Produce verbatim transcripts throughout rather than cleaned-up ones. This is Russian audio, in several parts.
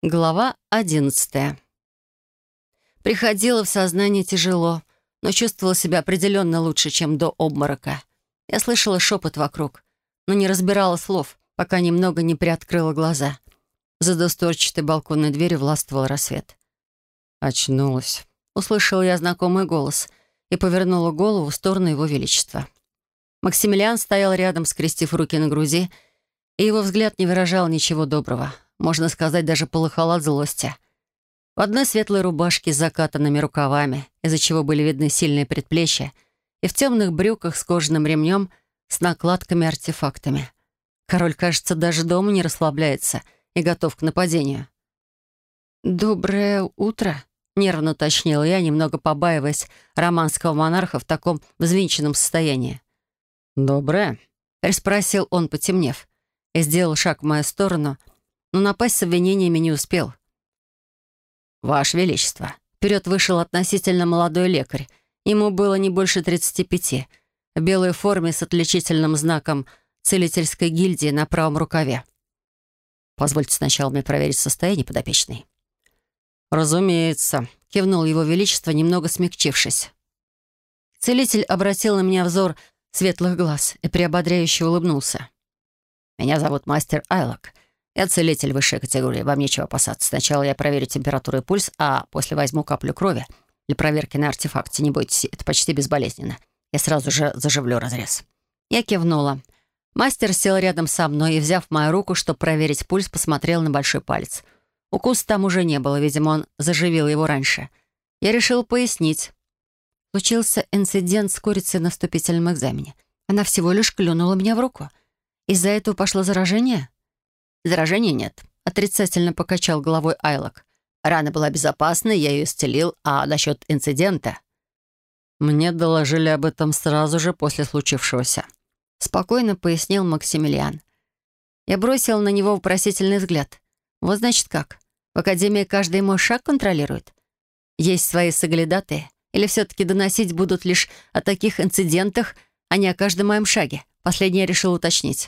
Глава одиннадцатая. Приходила в сознание тяжело, но чувствовала себя определенно лучше, чем до обморока. Я слышала шепот вокруг, но не разбирала слов, пока немного не приоткрыла глаза. За двустворчатой балконной дверью властвовал рассвет. «Очнулась», — услышала я знакомый голос и повернула голову в сторону Его Величества. Максимилиан стоял рядом, скрестив руки на груди, и его взгляд не выражал ничего доброго. Можно сказать, даже полыхал от злости. В одной светлой рубашке с закатанными рукавами, из-за чего были видны сильные предплечья, и в темных брюках с кожаным ремнем с накладками-артефактами. Король, кажется, даже дома не расслабляется и готов к нападению. «Доброе утро», — нервно уточнила я, немного побаиваясь романского монарха в таком взвинченном состоянии. «Доброе?» — переспросил он, потемнев, и сделал шаг в мою сторону, но напасть с обвинениями не успел. «Ваше Величество!» Вперед вышел относительно молодой лекарь. Ему было не больше тридцати пяти, в белой форме с отличительным знаком целительской гильдии на правом рукаве. «Позвольте сначала мне проверить состояние подопечной». «Разумеется», — кивнул Его Величество, немного смягчившись. Целитель обратил на меня взор светлых глаз и приободряюще улыбнулся. «Меня зовут мастер Айлок. Я целитель высшей категории, вам нечего опасаться. Сначала я проверю температуру и пульс, а после возьму каплю крови для проверки на артефакте. Не бойтесь, это почти безболезненно. Я сразу же заживлю разрез». Я кивнула. Мастер сел рядом со мной и, взяв мою руку, чтобы проверить пульс, посмотрел на большой палец. Укуса там уже не было, видимо, он заживил его раньше. Я решила пояснить. Случился инцидент с курицей на вступительном экзамене. Она всего лишь клюнула меня в руку. Из-за этого пошло заражение? «Заражения нет», — отрицательно покачал головой Айлок. «Рана была безопасной, я ее исцелил, а насчет инцидента...» «Мне доложили об этом сразу же после случившегося», — спокойно пояснил Максимилиан. Я бросил на него вопросительный взгляд. «Вот значит как? В Академии каждый мой шаг контролирует? Есть свои соглядатые? Или все-таки доносить будут лишь о таких инцидентах, а не о каждом моем шаге?» Последнее я решил уточнить.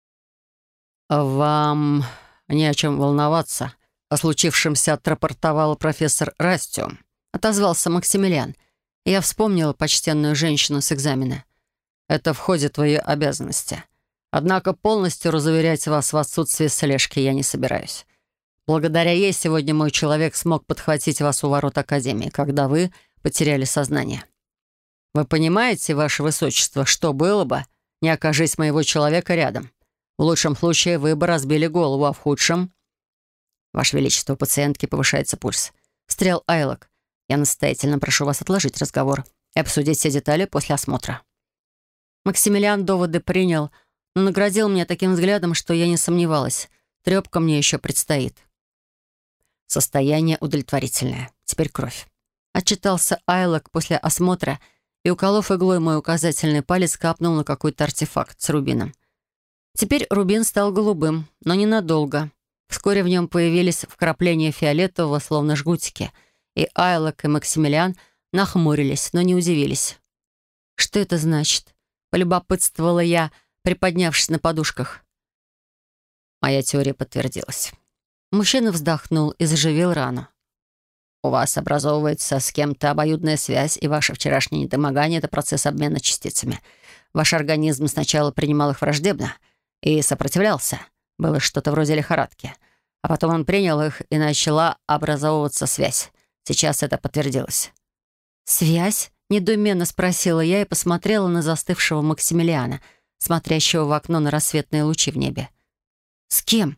«Вам не о чем волноваться. О случившемся отрапортовал профессор Растиум», — отозвался Максимилиан. Я вспомнила почтенную женщину с экзамена. «Это входит в ее обязанности. Однако полностью разуверять вас в отсутствии слежки я не собираюсь. Благодаря ей сегодня мой человек смог подхватить вас у ворот Академии, когда вы потеряли сознание. Вы понимаете, ваше высочество, что было бы, не окажись моего человека рядом? В лучшем случае вы бы разбили голову, а в худшем...» «Ваше Величество, у пациентки повышается пульс», — встрял Айлок. «Я настоятельно прошу вас отложить разговор и обсудить все детали после осмотра». Максимилиан доводы принял, но наградил меня таким взглядом, что я не сомневалась. Трепка мне еще предстоит. «Состояние удовлетворительное. Теперь кровь», — отчитался Айлок после осмотра и, уколов иглой мой указательный палец, капнул на какой-то артефакт с рубином. Теперь рубин стал голубым, но ненадолго. Вскоре в нем появились вкрапления фиолетового, словно жгутики, и Айлок и Максимилиан нахмурились, но не удивились. «Что это значит?» — полюбопытствовала я, приподнявшись на подушках. Моя теория подтвердилась. Мужчина вздохнул и заживил рану. «У вас образовывается с кем-то обоюдная связь, и ваше вчерашнее недомогание — это процесс обмена частицами. Ваш организм сначала принимал их враждебно и сопротивлялся. Было что-то вроде лихорадки. А потом он принял их, и начала образовываться связь. Сейчас это подтвердилось». «Связь?» — недоуменно спросила я и посмотрела на застывшего Максимилиана, смотрящего в окно на рассветные лучи в небе. «С кем?»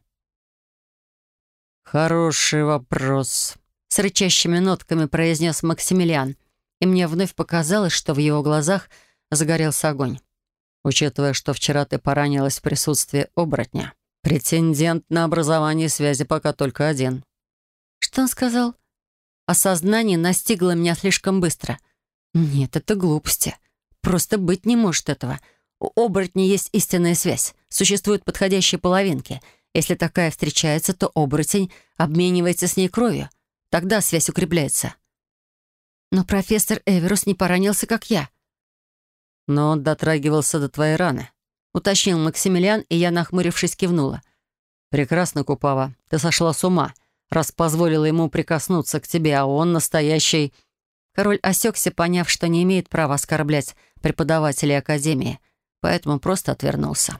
«Хороший вопрос», — с рычащими нотками произнес Максимилиан, и мне вновь показалось, что в его глазах загорелся огонь. «Учитывая, что вчера ты поранилась в присутствии оборотня, претендент на образование связи пока только один». «Что он сказал?» Осознание настигло меня слишком быстро. «Нет, это глупости. Просто быть не может этого. У оборотней есть истинная связь. Существуют подходящие половинки. Если такая встречается, то оборотень обменивается с ней кровью. Тогда связь укрепляется». «Но профессор Эверус не поранился, как я». «Но он дотрагивался до твоей раны», — уточнил Максимилиан, и я, нахмурившись, кивнула. «Прекрасно, Купава. Ты сошла с ума. раз позволила ему прикоснуться к тебе, а он настоящий...» Король осекся, поняв, что не имеет права оскорблять преподавателей Академии, поэтому просто отвернулся.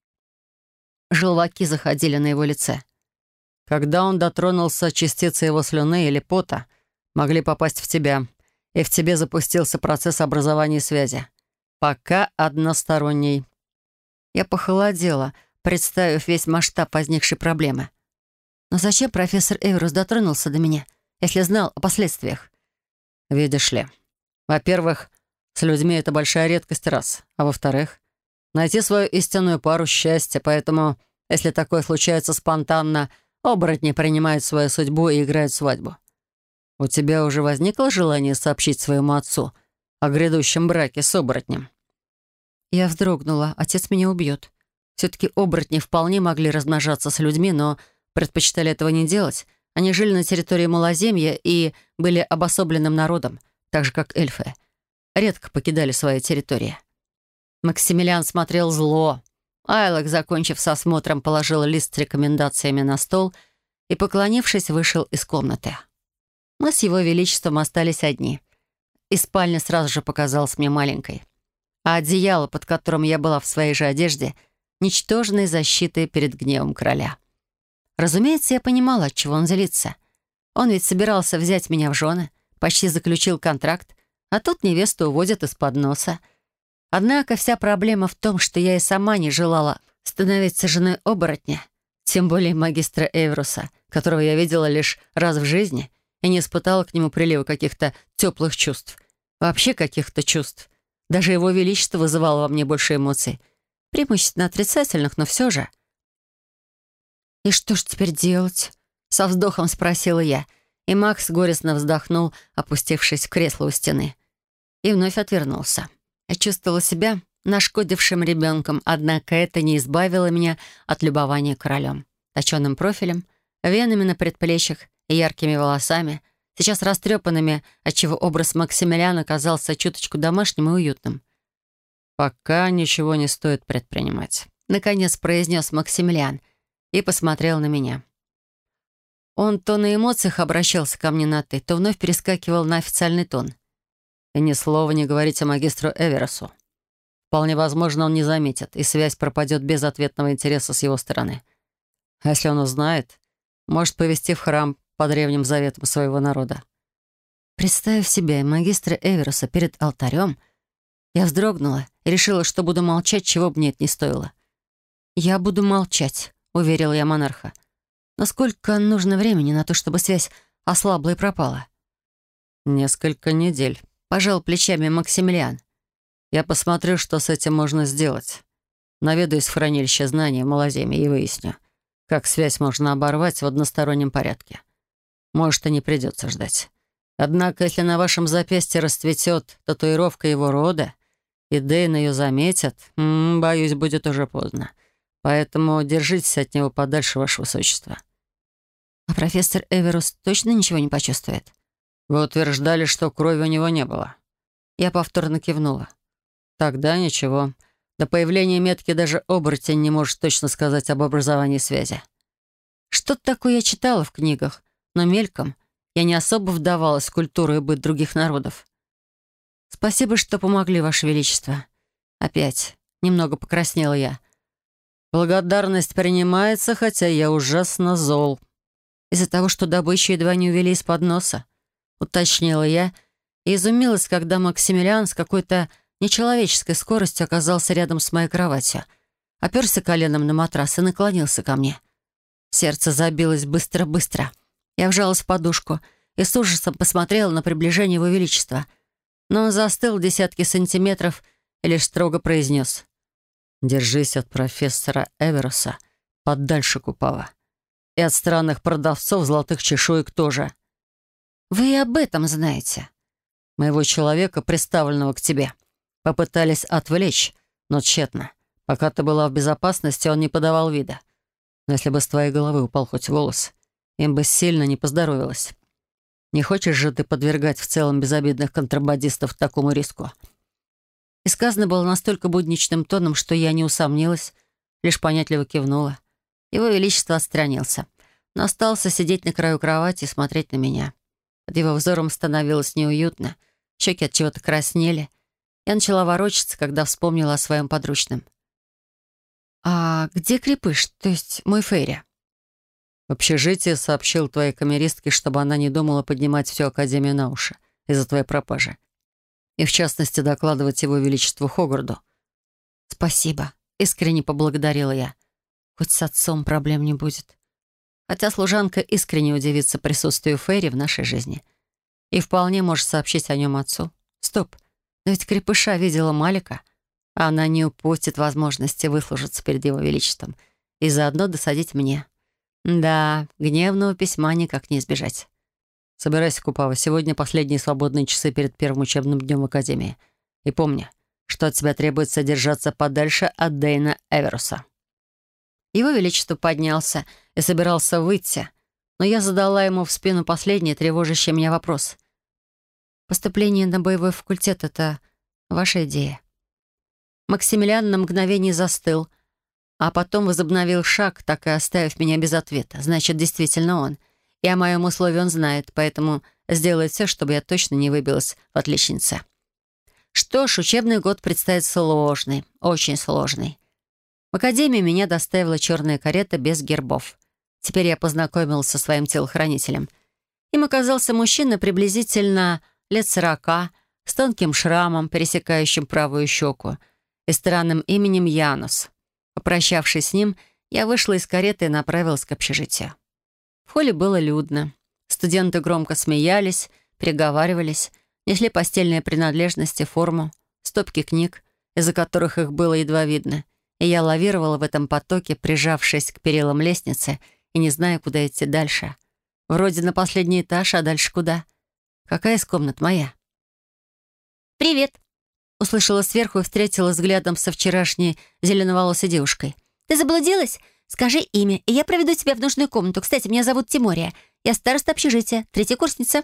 Желваки заходили на его лице. «Когда он дотронулся, частицы его слюны или пота могли попасть в тебя, и в тебе запустился процесс образования связи. Пока односторонний». Я похолодела, представив весь масштаб возникшей проблемы. Но зачем профессор Эверус дотронулся до меня, если знал о последствиях? «Видишь ли, во-первых, с людьми это большая редкость раз, а во-вторых, найти свою истинную пару счастья, поэтому, если такое случается спонтанно, оборотни принимают свою судьбу и играют свадьбу. У тебя уже возникло желание сообщить своему отцу о грядущем браке с оборотнем?» Я вздрогнула. Отец меня убьет. Все-таки оборотни вполне могли размножаться с людьми, но предпочитали этого не делать. Они жили на территории Малоземья и были обособленным народом, так же, как эльфы. Редко покидали свои территории. Максимилиан смотрел зло. Айлок, закончив с осмотром, положил лист с рекомендациями на стол и, поклонившись, вышел из комнаты. Мы с его величеством остались одни. И спальня сразу же показалась мне маленькой. А одеяло, под которым я была в своей же одежде, ничтожной защитой перед гневом короля. Разумеется, я понимала, от чего он злится. Он ведь собирался взять меня в жены, почти заключил контракт, а тут невесту уводят из-под носа. Однако вся проблема в том, что я и сама не желала становиться женой оборотня, тем более магистра Эверуса, которого я видела лишь раз в жизни и не испытала к нему прилива каких-то теплых чувств. Вообще каких-то чувств. Даже его величество вызывало во мне больше эмоций. Преимущественно отрицательных, но все же. «И что ж теперь делать?» — со вздохом спросила я. И Макс горестно вздохнул, опустившись в кресло у стены. И вновь отвернулся. Я чувствовала себя нашкодившим ребенком, однако это не избавило меня от любования королем. Точенным профилем, венами на предплечьях и яркими волосами, сейчас растрепанными, отчего образ Максимилиана казался чуточку домашним и уютным. «Пока ничего не стоит предпринимать», — наконец произнес Максимилиан и посмотрел на меня. Он то на эмоциях обращался ко мне на «ты», то вновь перескакивал на официальный тон. «И ни слова не говорите магистру Эверусу. Вполне возможно, он не заметит, и связь пропадет без ответного интереса с его стороны. А если он узнает, может повести в храм по древним заветам своего народа». Представив себя и магистра Эверуса перед алтарем, я вздрогнула и решила, что буду молчать, чего бы мне это ни стоило. «Я буду молчать», — уверила я монарха. «Но сколько нужно времени на то, чтобы связь ослабла и пропала?» «Несколько недель», — пожал плечами Максимилиан. «Я посмотрю, что с этим можно сделать. Наведаюсь в хранилище знаний в Малоземье и выясню, как связь можно оборвать в одностороннем порядке. Может, и не придется ждать. Однако, если на вашем запястье расцветет татуировка его рода, и Дейн ее заметит, м -м, боюсь, будет уже поздно. Поэтому держитесь от него подальше, ваше высочество». «А профессор Эверус точно ничего не почувствует?» «Вы утверждали, что крови у него не было». Я повторно кивнула. «Тогда ничего. До появления метки даже оборотень не может точно сказать об образовании связи». Что-то такое я читала в книгах, но мельком я не особо вдавалась в культуру и быт других народов. «Спасибо, что помогли, Ваше Величество». Опять немного покраснела я. «Благодарность принимается, хотя я ужасно зол». «Из-за того, что добычу едва не увели из-под носа», — уточнила я и изумилась, когда Максимилиан с какой-то нечеловеческой скоростью оказался рядом с моей кроватью, оперся коленом на матрас и наклонился ко мне. Сердце забилось быстро-быстро. Я вжалась в подушку и с ужасом посмотрела на приближение Его Величества. Но он застыл в десятки сантиметров и лишь строго произнес: «Держись от профессора Эверуса подальше, Купава. И от странных продавцов золотых чешуек тоже». «Вы и об этом знаете?» «Моего человека, приставленного к тебе, попытались отвлечь, но тщетно. Пока ты была в безопасности, он не подавал вида. Но если бы с твоей головы упал хоть волос, им бы сильно не поздоровилось. Не хочешь же ты подвергать в целом безобидных контрабандистов такому риску?» И сказано было настолько будничным тоном, что я не усомнилась, лишь понятливо кивнула. Его Величество отстранился. но остался сидеть на краю кровати и смотреть на меня. Под его взором становилось неуютно, щеки от чего-то краснели. Я начала ворочаться, когда вспомнила о своем подручном. «А где Крепыш, то есть мой Фейри?» «В общежитии сообщил твоей камеристке, чтобы она не думала поднимать всю Академию на уши из-за твоей пропажи. И, в частности, докладывать его величеству Хогарду». «Спасибо», — искренне поблагодарила я. «Хоть с отцом проблем не будет». Хотя служанка искренне удивится присутствию Фейри в нашей жизни. И вполне может сообщить о нем отцу. Стоп, но ведь Крепыша видела Малика, а она не упустит возможности выслужиться перед его величеством и заодно досадить мне. Да, гневного письма никак не избежать. Собирайся, Купава, сегодня последние свободные часы перед первым учебным днем в Академии. И помни, что от тебя требуется держаться подальше от Дейна Эверуса. Его Величество поднялся и собирался выйти, но я задала ему в спину последний, тревожащий меня вопрос. «Поступление на боевой факультет — это ваша идея?» Максимилиан на мгновение застыл, а потом возобновил шаг, так и оставив меня без ответа. Значит, действительно он. И о моем условии он знает, поэтому сделает все, чтобы я точно не выбилась в отличнице. Что ж, учебный год предстоит сложный, очень сложный. В академию меня доставила черная карета без гербов. Теперь я познакомилась со своим телохранителем. Им оказался мужчина приблизительно лет сорока, с тонким шрамом, пересекающим правую щеку, и странным именем Янус. Попрощавшись с ним, я вышла из кареты и направилась к общежитию. В холле было людно. Студенты громко смеялись, переговаривались, несли постельные принадлежности, форму, стопки книг, из-за которых их было едва видно, и я лавировала в этом потоке, прижавшись к перилам лестницы и не зная, куда идти дальше. Вроде на последний этаж, а дальше куда? Какая из комнат моя? «Привет!» — услышала сверху и встретила взглядом со вчерашней зеленоволосой девушкой. «Ты заблудилась? Скажи имя, и я проведу тебя в нужную комнату. Кстати, меня зовут Тимория. Я староста общежития, третья курсница».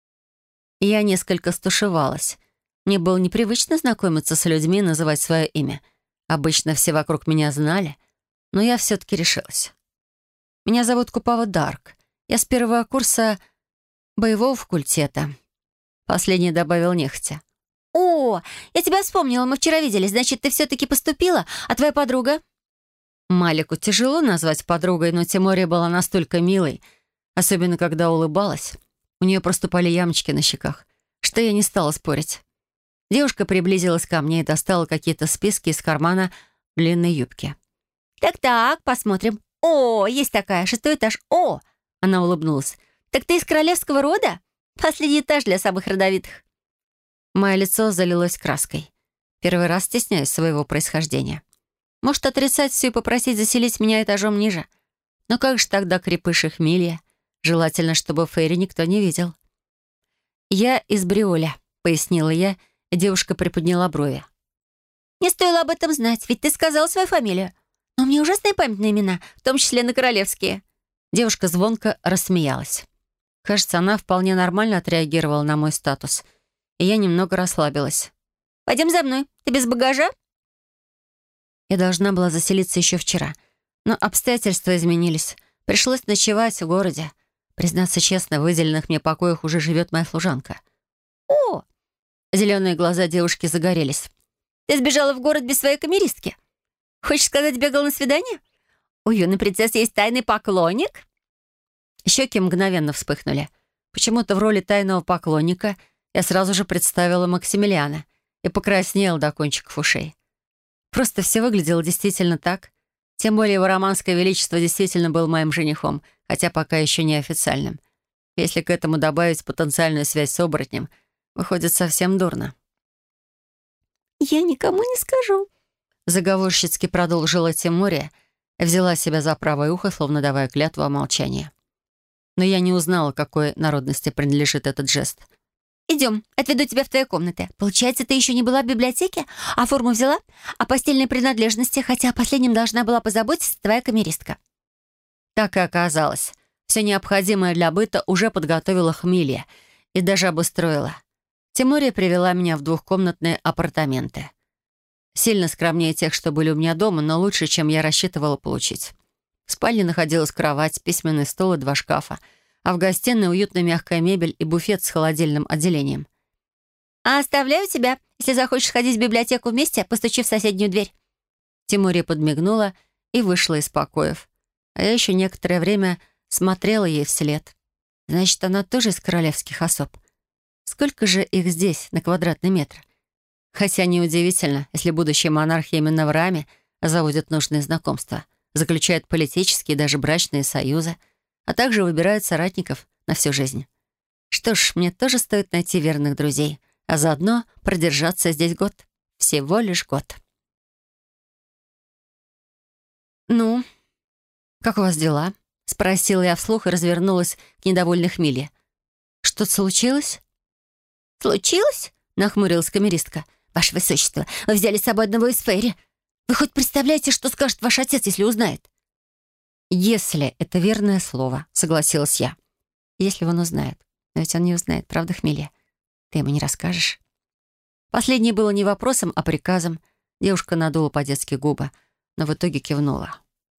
Я несколько стушевалась. Мне было непривычно знакомиться с людьми и называть свое имя. Обычно все вокруг меня знали, но я все-таки решилась. «Меня зовут Купава Дарк. Я с первого курса боевого факультета». Последний добавил нехотя. «О, я тебя вспомнила, мы вчера виделись. Значит, ты все-таки поступила, а твоя подруга?» Малику тяжело назвать подругой, но Тимория была настолько милой, особенно когда улыбалась. У нее проступали ямочки на щеках, что я не стала спорить. Девушка приблизилась ко мне и достала какие-то списки из кармана длинной юбки. «Так-так, посмотрим. О, есть такая, шестой этаж. О!» Она улыбнулась. «Так ты из королевского рода? Последний этаж для самых родовитых». Мое лицо залилось краской. Первый раз стесняюсь своего происхождения. Может, отрицать все и попросить заселить меня этажом ниже? Но как же тогда Крепыш и Хмелья? Желательно, чтобы Фейри никто не видел. «Я из Бриоля», — пояснила я, и девушка приподняла брови. «Не стоило об этом знать, ведь ты сказала свою фамилию. Но у меня ужасные память на имена, в том числе на королевские». Девушка звонко рассмеялась. Кажется, она вполне нормально отреагировала на мой статус, и я немного расслабилась. «Пойдем за мной. Ты без багажа?» Я должна была заселиться еще вчера, но обстоятельства изменились. Пришлось ночевать в городе. Признаться честно, в выделенных мне покоях уже живет моя служанка. «О!» Зеленые глаза девушки загорелись. «Ты сбежала в город без своей камеристки? Хочешь сказать, бегал на свидание? У юной принцессы есть тайный поклонник?» Щеки мгновенно вспыхнули. Почему-то в роли тайного поклонника я сразу же представила Максимилиана и покраснела до кончиков ушей. Просто все выглядело действительно так. Тем более его романское величество действительно был моим женихом, хотя пока еще не официальным. Если к этому добавить потенциальную связь с оборотнем, выходит совсем дурно. «Я никому не скажу», — заговорщицки продолжила Тимурия и взяла себя за правое ухо, словно давая клятву о молчании. Но я не узнала, какой народности принадлежит этот жест. «Идем, отведу тебя в твои комнаты. Получается, ты еще не была в библиотеке, а форму взяла, а постельные принадлежности, хотя о последнем должна была позаботиться твоя камеристка». Так и оказалось. Все необходимое для быта уже подготовила Хмелья и даже обустроила. Тимурия привела меня в двухкомнатные апартаменты. Сильно скромнее тех, что были у меня дома, но лучше, чем я рассчитывала получить. В спальне находилась кровать, письменный стол и два шкафа, а в гостиной уютная мягкая мебель и буфет с холодильным отделением. «А оставляю тебя, если захочешь ходить в библиотеку вместе, постучи в соседнюю дверь». Тимурия подмигнула и вышла из покоев. А я еще некоторое время смотрела ей вслед. Значит, она тоже из королевских особ. Сколько же их здесь на квадратный метр? Хотя неудивительно, если будущие монархи именно в Раме заводят нужные знакомства, заключают политические и даже брачные союзы, а также выбирают соратников на всю жизнь. Что ж, мне тоже стоит найти верных друзей, а заодно продержаться здесь год. Всего лишь год. «Ну, как у вас дела?» — спросила я вслух и развернулась к недовольной Хмелье. «Что-то случилось?» «Случилось?» — нахмурилась камеристка. «Ваше Высочество, вы взяли с собой одного из Фейри. Вы хоть представляете, что скажет ваш отец, если узнает?» «Если это верное слово», — согласилась я. «Если он узнает. Но ведь он не узнает, правда, Хмелья? Ты ему не расскажешь?» Последнее было не вопросом, а приказом. Девушка надула по-детски губы, но в итоге кивнула.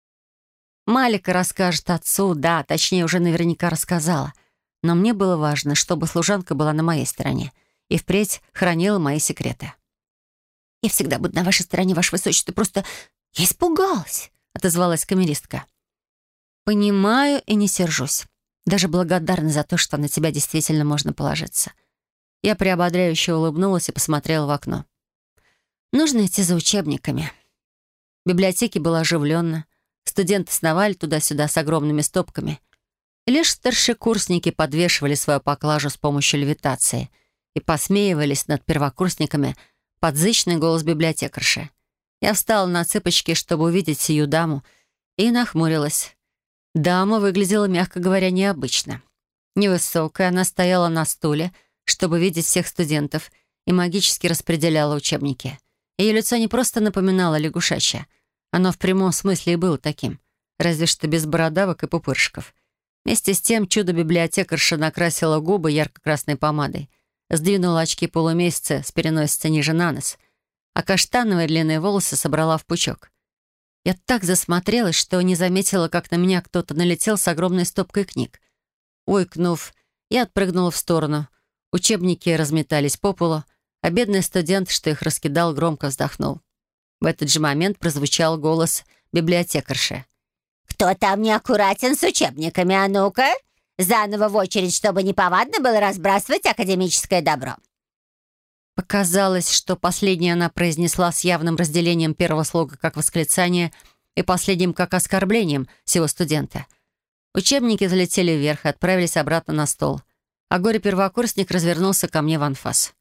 Малика расскажет отцу, да, точнее, уже наверняка рассказала. Но мне было важно, чтобы служанка была на моей стороне и впредь хранила мои секреты. «Я всегда буду на вашей стороне, ваше Высочество, просто я испугалась», — отозвалась камеристка. «Понимаю и не сержусь. Даже благодарна за то, что на тебя действительно можно положиться». Я приободряюще улыбнулась и посмотрела в окно. «Нужно идти за учебниками». В библиотеке было оживленно. Студенты сновали туда-сюда с огромными стопками. И лишь старшекурсники подвешивали свою поклажу с помощью левитации и посмеивались над первокурсниками под зычный голос библиотекарши. Я встала на цыпочки, чтобы увидеть сию даму, и нахмурилась. Дама выглядела, мягко говоря, необычно. Невысокая, она стояла на стуле, чтобы видеть всех студентов, и магически распределяла учебники. Ее лицо не просто напоминало лягушачье. Оно в прямом смысле и было таким, разве что без бородавок и пупырышков. Вместе с тем чудо-библиотекарша накрасила губы ярко-красной помадой, сдвинула очки полумесяца с переносицы ниже на нос, а каштановые длинные волосы собрала в пучок. Я так засмотрелась, что не заметила, как на меня кто-то налетел с огромной стопкой книг. Ойкнув, я отпрыгнула в сторону. Учебники разметались по полу, а бедный студент, что их раскидал, громко вздохнул. В этот же момент прозвучал голос библиотекарши. «Кто там неаккуратен с учебниками? А ну-ка, заново в очередь, чтобы неповадно было разбрасывать академическое добро». Показалось, что последнее она произнесла с явным разделением первого слога как восклицание и последним как оскорблением всего студента. Учебники залетели вверх и отправились обратно на стол, а горе-первокурсник развернулся ко мне в анфас.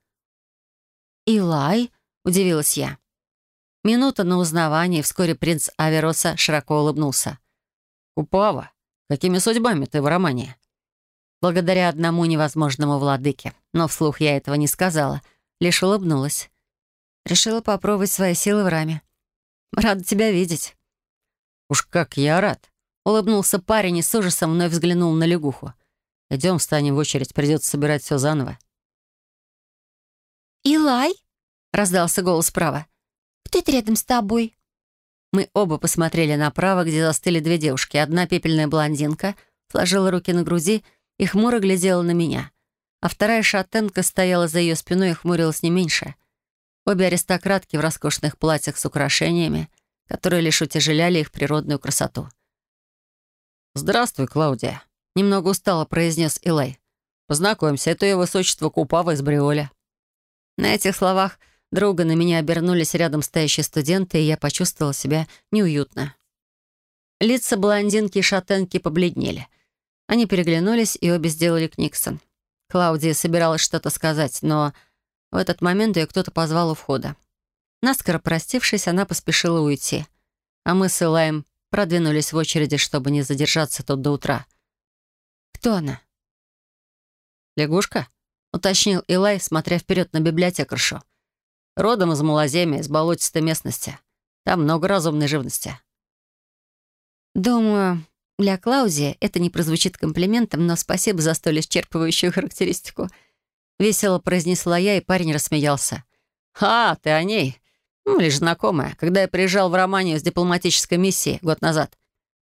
«Илай?» — удивилась я. Минута на узнавание, и вскоре принц Авероса широко улыбнулся. «Купава, какими судьбами ты в романе?» Благодаря одному невозможному владыке, но вслух я этого не сказала, лишь улыбнулась. Решила попробовать свои силы в раме. «Рада тебя видеть». «Уж как я рад!» — улыбнулся парень и с ужасом вновь взглянул на лягуху. «Идем, встанем в очередь, придется собирать все заново». «Илай?» — раздался голос справа. «Кто это рядом с тобой?» Мы оба посмотрели направо, где застыли две девушки. Одна пепельная блондинка сложила руки на груди и хмуро глядела на меня, а вторая шатенка стояла за ее спиной и хмурилась не меньше. Обе аристократки в роскошных платьях с украшениями, которые лишь утяжеляли их природную красоту. «Здравствуй, Клаудия», — немного устало произнес Илай. «Познакомься, это ее высочество Купава из Бриоля». На этих словах друга на меня обернулись рядом стоящие студенты, и я почувствовала себя неуютно. Лица блондинки и шатенки побледнели. Они переглянулись и обе сделали книксон. Клаудия собиралась что-то сказать, но в этот момент ее кто-то позвал у входа. Наскоро простившись, она поспешила уйти, а мы с Илаем продвинулись в очереди, чтобы не задержаться тут до утра. «Кто она?» «Лягушка?» — уточнил Илай, смотря вперед на библиотекаршу. «Родом из Малоземья, из болотистой местности. Там много разумной живности». «Думаю, для Клаудии это не прозвучит комплиментом, но спасибо за столь исчерпывающую характеристику». Весело произнесла я, и парень рассмеялся. «А, ты о ней? Ну, лишь знакомая. Когда я приезжал в Романию с дипломатической миссией год назад,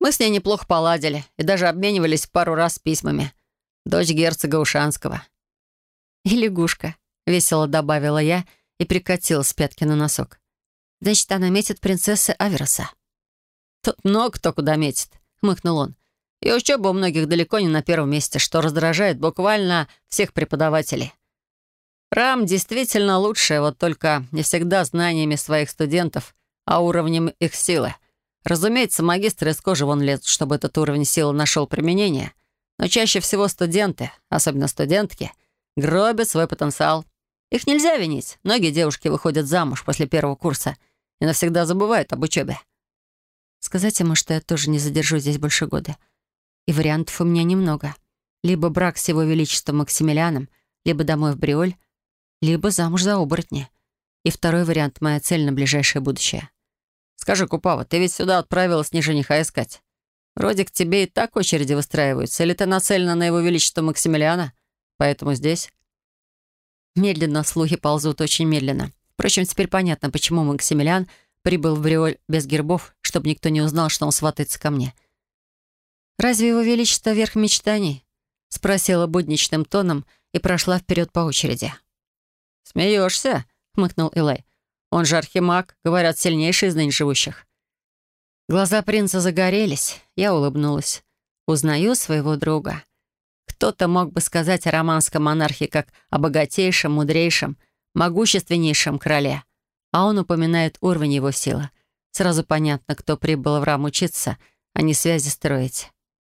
Мы с ней неплохо поладили и даже обменивались пару раз письмами. Дочь герцога Ушанского». «И лягушка», — весело добавила я и прикатила с пятки на носок. «Значит, она метит принцессы Авероса». «Тут много кто куда метит», — хмыкнул он. «И учеба у многих далеко не на первом месте, что раздражает буквально всех преподавателей. Рам действительно лучшая, вот только не всегда знаниями своих студентов, а уровнем их силы. Разумеется, магистры из кожи вон лезут, чтобы этот уровень силы нашел применение. Но чаще всего студенты, особенно студентки, гробят свой потенциал. Их нельзя винить. Многие девушки выходят замуж после первого курса и навсегда забывают об учебе». Сказать ему, что я тоже не задержусь здесь больше года. И вариантов у меня немного. Либо брак с его величеством Максимилианом, либо домой в Бриоль, либо замуж за оборотня. И второй вариант — моя цель на ближайшее будущее. «Скажи, Купава, ты ведь сюда отправилась не жениха искать. Вроде к тебе и так очереди выстраиваются. Или ты нацелена на его величество Максимилиана? Поэтому здесь?» Медленно слухи ползут, очень медленно. Впрочем, теперь понятно, почему Максимилиан прибыл в Бриоль без гербов, чтобы никто не узнал, что он сватается ко мне. «Разве его величество верх мечтаний?» — спросила будничным тоном и прошла вперед по очереди. «Смеешься?» — хмыкнул Илай. «Он же архимаг, говорят, сильнейший из ныне живущих». Глаза принца загорелись. Я улыбнулась. Узнаю своего друга. Кто-то мог бы сказать о романском монархе как о богатейшем, мудрейшем, могущественнейшем короле. А он упоминает уровень его силы. Сразу понятно, кто прибыл в Рам учиться, а не связи строить.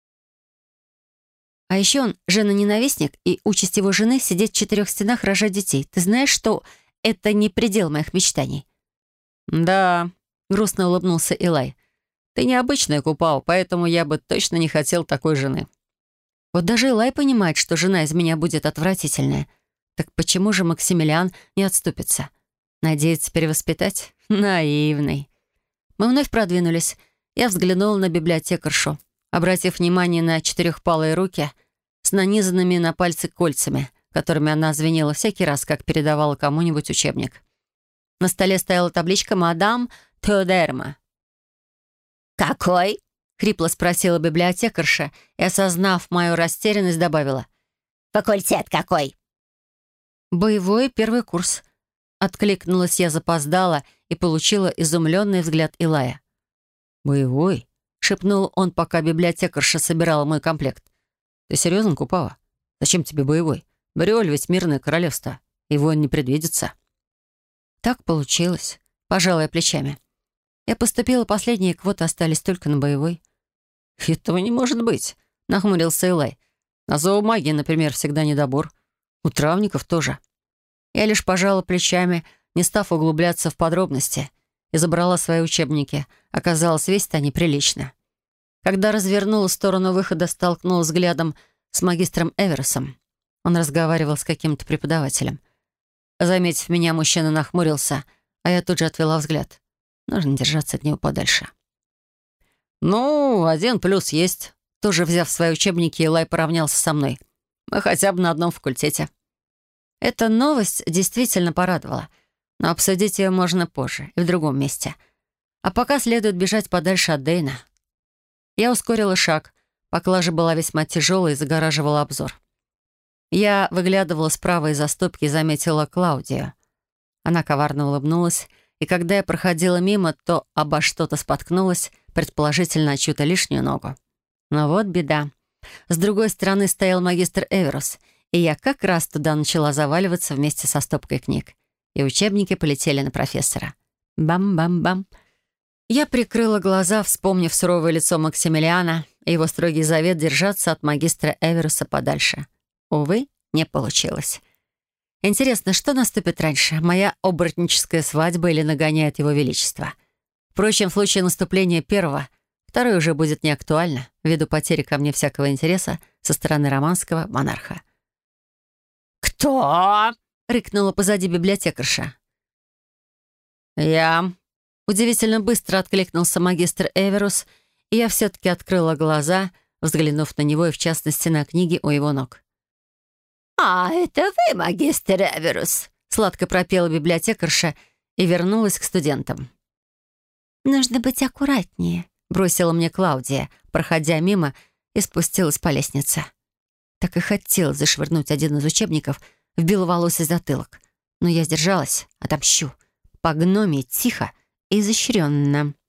А еще он жена-ненавистник, и участь его жены — сидеть в четырех стенах, рожать детей. Ты знаешь, что это не предел моих мечтаний?» «Да», — грустно улыбнулся Илай. «Ты необычная, Купау, поэтому я бы точно не хотел такой жены». Вот даже Илай понимает, что жена из меня будет отвратительная. Так почему же Максимилиан не отступится? Надеется перевоспитать? Наивный. Мы вновь продвинулись. Я взглянула на библиотекаршу, обратив внимание на четырехпалые руки с нанизанными на пальцы кольцами, которыми она звенела всякий раз, как передавала кому-нибудь учебник. На столе стояла табличка «Мадам Теодерма». «Какой?» — хрипло спросила библиотекарша и, осознав мою растерянность, добавила. «Факультет какой?» «Боевой первый курс». Откликнулась я запоздала и получила изумленный взгляд Илая. «Боевой?» — шепнул он, пока библиотекарша собирала мой комплект. «Ты серьезно, Купава? Зачем тебе боевой? Бриоль ведь мирное королевство, и войн не предвидится». Так получилось. Пожалуй, плечами. Я поступила, последние квоты остались только на боевой. «Этого не может быть», — нахмурился Илай. «На зоомагии, например, всегда недобор. У травников тоже». Я лишь пожала плечами, не став углубляться в подробности, и забрала свои учебники. Оказалось, весят они прилично. Когда развернула в сторону выхода, столкнулась взглядом с магистром Эверсом. Он разговаривал с каким-то преподавателем. Заметив меня, мужчина нахмурился, а я тут же отвела взгляд. Нужно держаться от него подальше. «Ну, один плюс есть». Тоже взяв свои учебники, Илай поравнялся со мной. «Мы хотя бы на одном факультете». Эта новость действительно порадовала, но обсудить ее можно позже и в другом месте. А пока следует бежать подальше от Дейна. Я ускорила шаг. Поклажа была весьма тяжелой и загораживала обзор. Я выглядывала справа из-за ступки и заметила Клаудию. Она коварно улыбнулась, и когда я проходила мимо, то обо что-то споткнулась, предположительно, о чью-то лишнюю ногу. Но вот беда. С другой стороны стоял магистр Эверус, и я как раз туда начала заваливаться вместе со стопкой книг. И учебники полетели на профессора. Бам-бам-бам. Я прикрыла глаза, вспомнив суровое лицо Максимилиана и его строгий завет держаться от магистра Эверуса подальше. Увы, не получилось. Интересно, что наступит раньше? Моя оборотническая свадьба или нагоняет его величество? Впрочем, в случае наступления первого, второй уже будет неактуально, ввиду потери ко мне всякого интереса со стороны романского монарха. «Кто?» — рыкнула позади библиотекарша. «Я...» Удивительно быстро откликнулся магистр Эверус, и я все-таки открыла глаза, взглянув на него и, в частности, на книги у его ног. «А, это вы, магистр Эверус?» — сладко пропела библиотекарша и вернулась к студентам. «Нужно быть аккуратнее», — бросила мне Клаудия, проходя мимо, и спустилась по лестнице. Так и хотела зашвырнуть один из учебников в беловолосый затылок. Но я сдержалась, отомщу. По гноме, тихо и изощренно.